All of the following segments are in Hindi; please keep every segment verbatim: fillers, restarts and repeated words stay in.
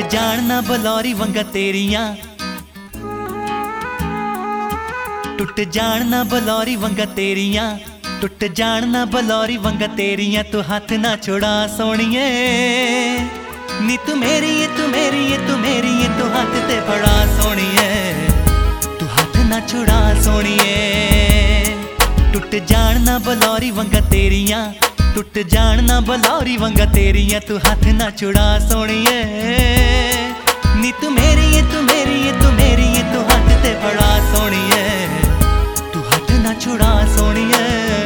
जान ना बलौरी वंगा तेरियां, टुट जान ना बलौरी वंगा तेरियां, टुट जान ना बलौरी वंगा तेरियां। तू हाथ ना छुड़ा सोनिए, नी तू मेरी है तू मेरी है तू मेरी है, तू हाथ ते फड़ा सोनिए, तू हाथ ना छुड़ा सोनिए। टुट जान ना बलौरी वंगा तेरियां, टुट जान ना बलौरी वंगा तेरियां। तू हाथ ना छुड़ा सोनिए, नी तू मेरी है तू मेरी है तू मेरी है, तू हाथ ते फड़ा सोनिए, तू हाथ ना छुड़ा सोनिए।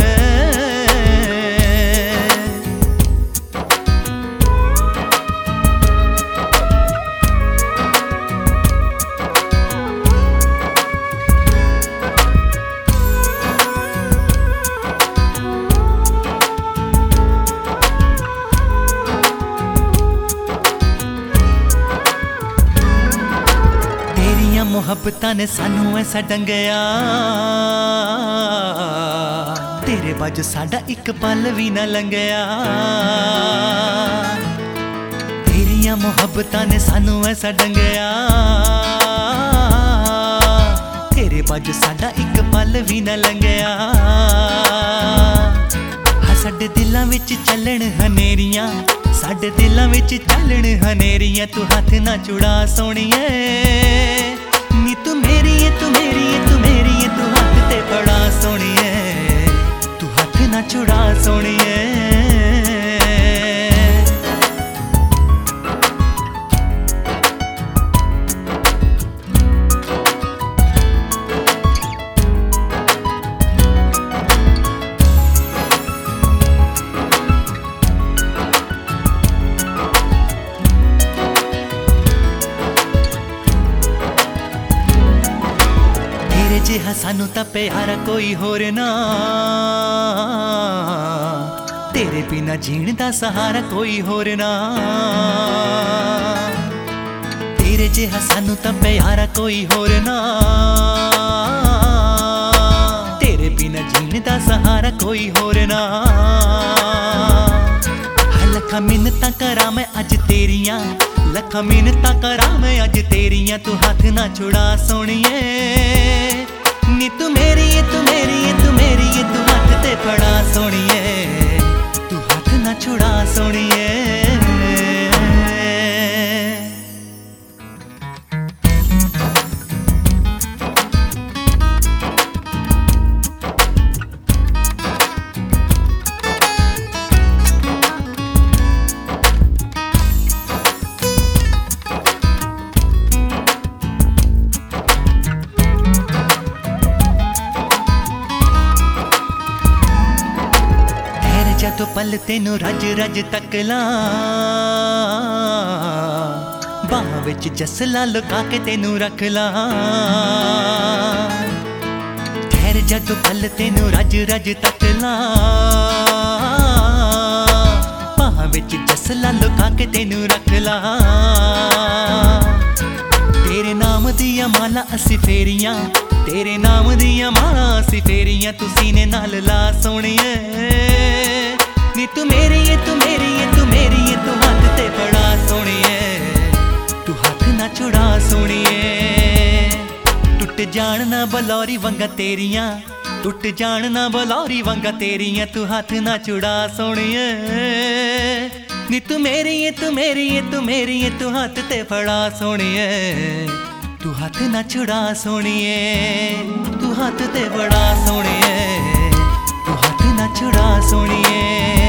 मुहब्बतां ने सानू ऐसा डंगया, तेरे बाजू साडा इक पल भी ना लंघया। तेरियां मुहब्बतां ने सानू ऐसा डंगया, तेरे बाजू साडा इक पल भी ना लंघया। हाँ साडे दिलां विच चलण हनेरियां, साडे दिलां विच चलण हनेरियां। तू हाथ ना छुड़ा सोनिए, नी तू मेरी है तू मेरी है तू मेरी है, तू हाथ ते फड़ा सोनिए, तू हाथ ना छुड़ा सोनिए। जिहा सानू तां प्यारा कोई होर ना, तेरे बिना जीण दा सहारा कोई होर ना। तेरे जिहा सानू तां प्यारा कोई होर ना, तेरे बिना जीण दा सहारा कोई होर ना। लखा मिन्नतां करां मैं अज तेरियां, लखा मिन्नतां करां मैं अज तेरियां। तू हाथ ना छुड़ा सोनिए, नी तू मेरी है तू मेरी है तू मेरी है, तू हाथ ते फड़ा सोनिए, तू हाथ ना छुड़ा सोनिए। तो पल तेनू रज रज तकला, बाह विच जसला लुका के तेनू रख ला। ठहर जा तो पल तेनू रज रज तकला, बाह विच जसला लुका के तेनू रख ला। तेरे नाम दिया माला असी फेरियां, तेरे नाम दिया माला असी फेरियां। तू सीने नाल ला सोनिए, नी तू मेरी है तू मेरी है तू मेरी है, तू हाथ ते फड़ा सोनिए, तू हाथ ना छुड़ा सोनिए। टुट जान ना बलौरी वंगा तेरियां, टुट जान ना बलौरी वंगा तेरियां। तू हाथ ना छुड़ा सोनिए, नी तू मेरी है तू मेरी है तू मेरी है, तू हाथ ते फड़ा सोनिए, तू हाथ ना छुड़ा सोनिए, तू हाथ ते फड़ा सोनिए, तू हाथ ना छुड़ा सोनिए।